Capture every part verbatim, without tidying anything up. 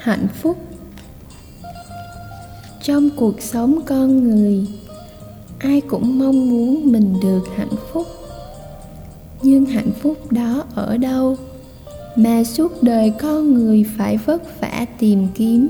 Hạnh phúc. Trong cuộc sống con người, ai cũng mong muốn mình được hạnh phúc. Nhưng hạnh phúc đó ở đâu mà suốt đời con người phải vất vả tìm kiếm?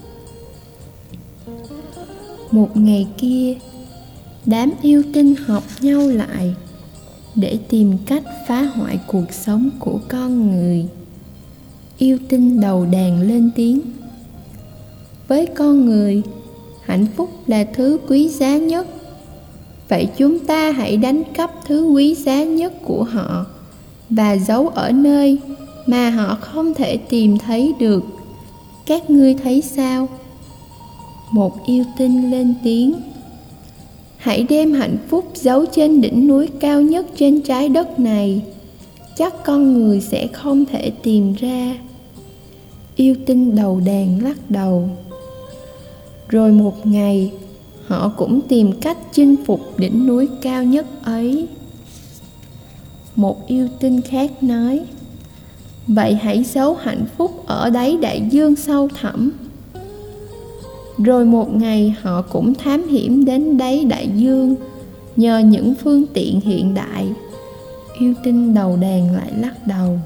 Một ngày kia, đám yêu tinh họp nhau lại để tìm cách phá hoại cuộc sống của con người. Yêu tinh đầu đàn lên tiếng: với con người, hạnh phúc là thứ quý giá nhất. Vậy chúng ta hãy đánh cắp thứ quý giá nhất của họ và giấu ở nơi mà họ không thể tìm thấy được. Các ngươi thấy sao? Một yêu tinh lên tiếng: hãy đem hạnh phúc giấu trên đỉnh núi cao nhất trên trái đất này. Chắc con người sẽ không thể tìm ra. Yêu tinh đầu đàn lắc đầu. Rồi một ngày, họ cũng tìm cách chinh phục đỉnh núi cao nhất ấy. Một yêu tinh khác nói: vậy hãy giấu hạnh phúc ở đáy đại dương sâu thẳm. Rồi một ngày họ cũng thám hiểm đến đáy đại dương nhờ những phương tiện hiện đại. Yêu tinh đầu đàn lại lắc đầu.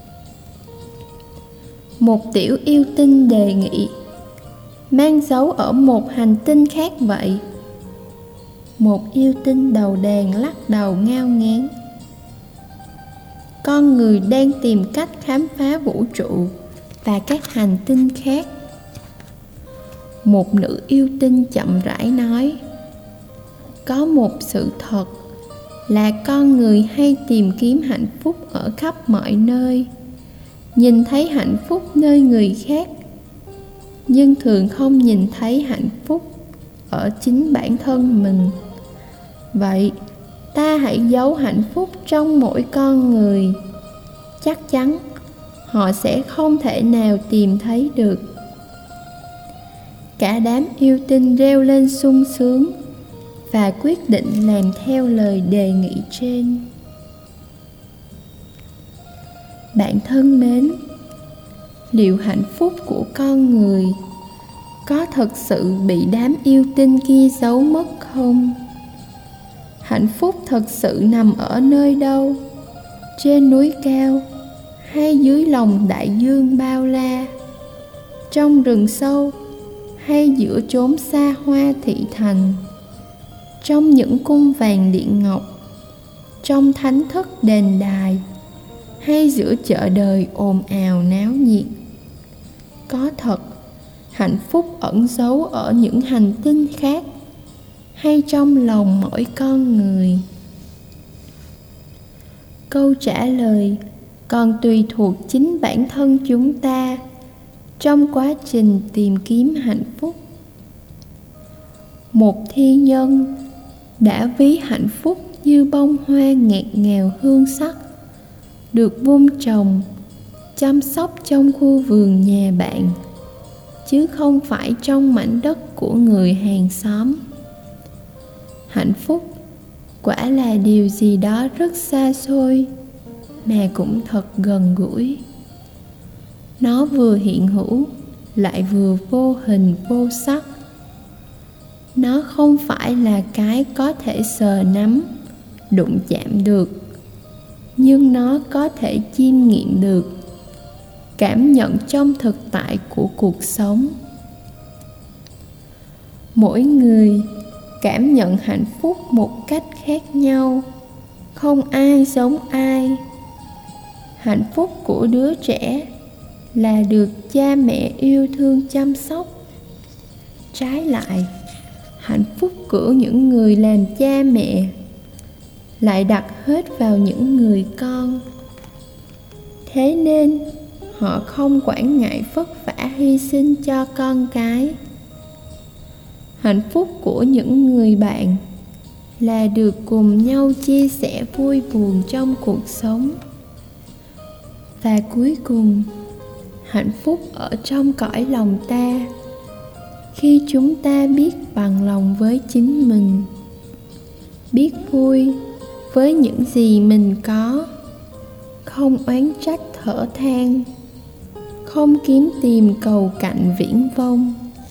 Một tiểu yêu tinh đề nghị: mang dấu ở một hành tinh khác vậy. Một yêu tinh đầu đàn lắc đầu ngao ngán. Con người đang tìm cách khám phá vũ trụ và các hành tinh khác. Một nữ yêu tinh chậm rãi nói: có một sự thật là con người hay tìm kiếm hạnh phúc ở khắp mọi nơi, nhìn thấy hạnh phúc nơi người khác, nhưng thường không nhìn thấy hạnh phúc ở chính bản thân mình. Vậy ta hãy giấu hạnh phúc trong mỗi con người. Chắc chắn họ sẽ không thể nào tìm thấy được. Cả đám yêu tinh reo lên sung sướng và quyết định làm theo lời đề nghị trên. Bạn thân mến, liệu hạnh phúc của con người có thật sự bị đám yêu tinh kia giấu mất không? Hạnh phúc thật sự nằm ở nơi đâu? Trên núi cao hay dưới lòng đại dương bao la? Trong rừng sâu hay giữa chốn xa hoa thị thành? Trong những cung vàng điện ngọc, trong thánh thất đền đài, hay giữa chợ đời ồn ào náo nhiệt? Có thật hạnh phúc ẩn giấu ở những hành tinh khác, hay trong lòng mỗi con người? Câu trả lời còn tùy thuộc chính bản thân chúng ta trong quá trình tìm kiếm hạnh phúc. Một thi nhân đã ví hạnh phúc như bông hoa ngạt ngào hương sắc, được vun trồng, chăm sóc trong khu vườn nhà bạn, chứ không phải trong mảnh đất của người hàng xóm. Hạnh phúc quả là điều gì đó rất xa xôi mà cũng thật gần gũi. Nó vừa hiện hữu lại vừa vô hình vô sắc. Nó không phải là cái có thể sờ nắm, đụng chạm được, nhưng nó có thể chiêm nghiệm được, cảm nhận trong thực tại của cuộc sống. Mỗi người cảm nhận hạnh phúc một cách khác nhau, không ai giống ai. Hạnh phúc của đứa trẻ là được cha mẹ yêu thương chăm sóc. Trái lại, hạnh phúc của những người làm cha mẹ lại đặt hết vào những người con. Thế nên họ không quản ngại vất vả hy sinh cho con cái. Hạnh phúc của những người bạn là được cùng nhau chia sẻ vui buồn trong cuộc sống. Và cuối cùng, hạnh phúc ở trong cõi lòng ta, khi chúng ta biết bằng lòng với chính mình, biết vui với những gì mình có, không oán trách thở than, không kiếm tìm cầu cạnh viển vông.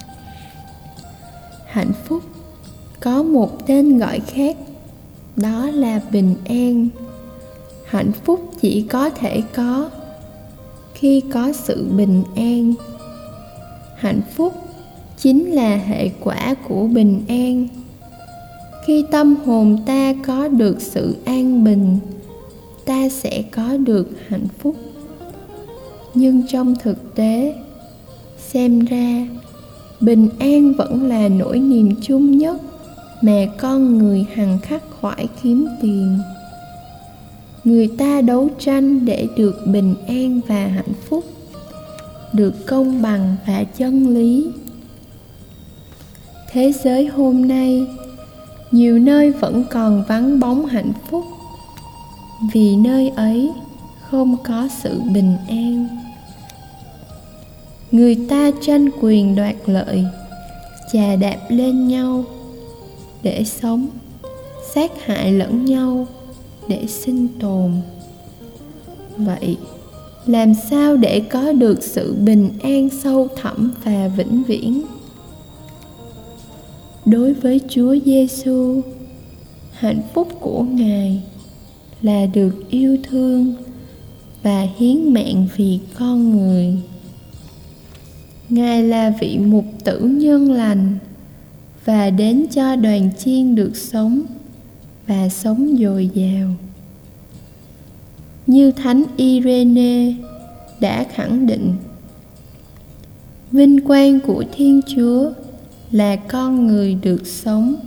Hạnh phúc có một tên gọi khác, đó là bình an. Hạnh phúc chỉ có thể có khi có sự bình an. Hạnh phúc chính là hệ quả của bình an. Khi tâm hồn ta có được sự an bình, ta sẽ có được hạnh phúc. Nhưng trong thực tế, xem ra, bình an vẫn là nỗi niềm chung nhất mà con người hằng khắc khoải kiếm tìm. Người ta đấu tranh để được bình an và hạnh phúc, được công bằng và chân lý. Thế giới hôm nay, nhiều nơi vẫn còn vắng bóng hạnh phúc, vì nơi ấy không có sự bình an. Người ta tranh quyền đoạt lợi, chà đạp lên nhau để sống, sát hại lẫn nhau để sinh tồn. Vậy, làm sao để có được sự bình an sâu thẳm và vĩnh viễn? Đối với Chúa Giêsu, hạnh phúc của Ngài là được yêu thương và hiến mạng vì con người. Ngài là vị mục tử nhân lành và đến cho đoàn chiên được sống và sống dồi dào. Như Thánh Irene đã khẳng định, vinh quang của Thiên Chúa là con người được sống.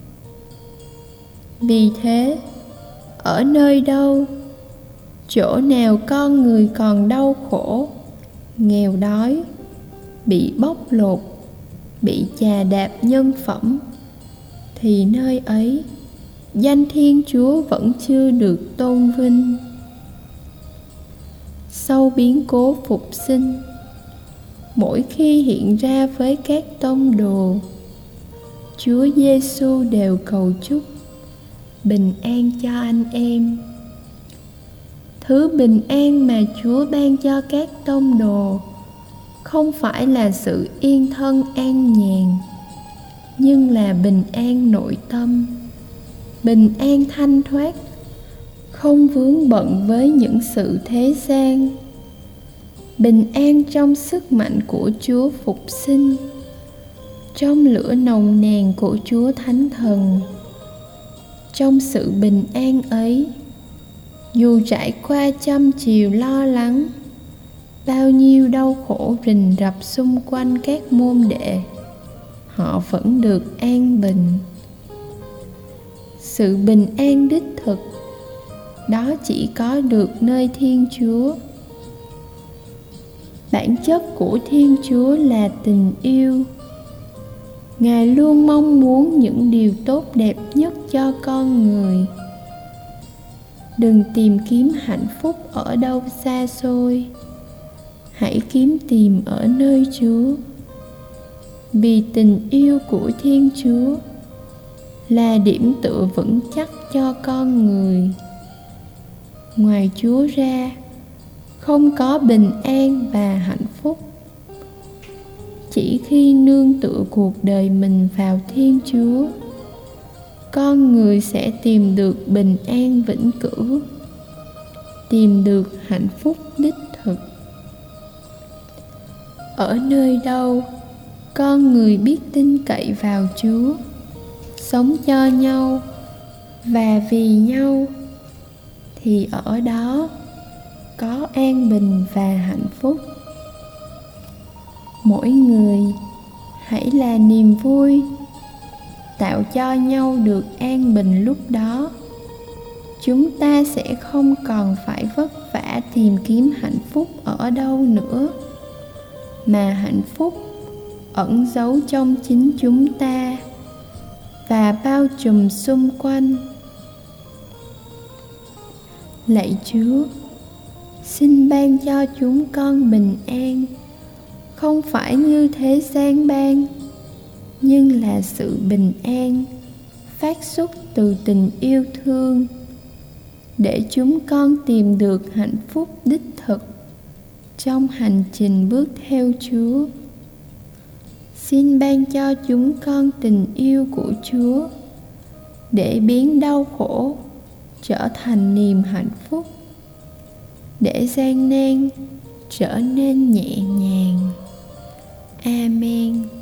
Vì thế, ở nơi đâu, chỗ nào con người còn đau khổ, nghèo đói, bị bóc lột, bị chà đạp nhân phẩm, thì nơi ấy danh Thiên Chúa vẫn chưa được tôn vinh. Sau biến cố phục sinh, mỗi khi hiện ra với các tông đồ, Chúa Giêsu đều cầu chúc bình an cho anh em. Thứ bình an mà Chúa ban cho các tông đồ không phải là sự yên thân an nhàn, nhưng là bình an nội tâm, bình an thanh thoát, không vướng bận với những sự thế gian. Bình an trong sức mạnh của Chúa phục sinh, trong lửa nồng nàn của Chúa Thánh Thần. Trong sự bình an ấy, dù trải qua trăm chiều lo lắng, bao nhiêu đau khổ rình rập xung quanh các môn đệ, họ vẫn được an bình. Sự bình an đích thực, đó chỉ có được nơi Thiên Chúa. Bản chất của Thiên Chúa là tình yêu. Ngài luôn mong muốn những điều tốt đẹp nhất cho con người. Đừng tìm kiếm hạnh phúc ở đâu xa xôi, hãy kiếm tìm ở nơi Chúa. Vì tình yêu của Thiên Chúa là điểm tựa vững chắc cho con người. Ngoài Chúa ra, không có bình an và hạnh phúc. Chỉ khi nương tựa cuộc đời mình vào Thiên Chúa, con người sẽ tìm được bình an vĩnh cửu, tìm được hạnh phúc đích thực. Ở nơi đâu con người biết tin cậy vào Chúa, sống cho nhau và vì nhau, thì ở đó có an bình và hạnh phúc. Mỗi người hãy là niềm vui, tạo cho nhau được an bình. Lúc đó chúng ta sẽ không còn phải vất vả tìm kiếm hạnh phúc ở đâu nữa, mà hạnh phúc ẩn giấu trong chính chúng ta và bao trùm xung quanh. Lạy Chúa, xin ban cho chúng con bình an, không phải như thế gian ban, nhưng là sự bình an phát xuất từ tình yêu thương, để chúng con tìm được hạnh phúc đích thực trong hành trình bước theo Chúa. Xin ban cho chúng con tình yêu của Chúa để biến đau khổ trở thành niềm hạnh phúc, để gian nan trở nên nhẹ nhàng. Amen.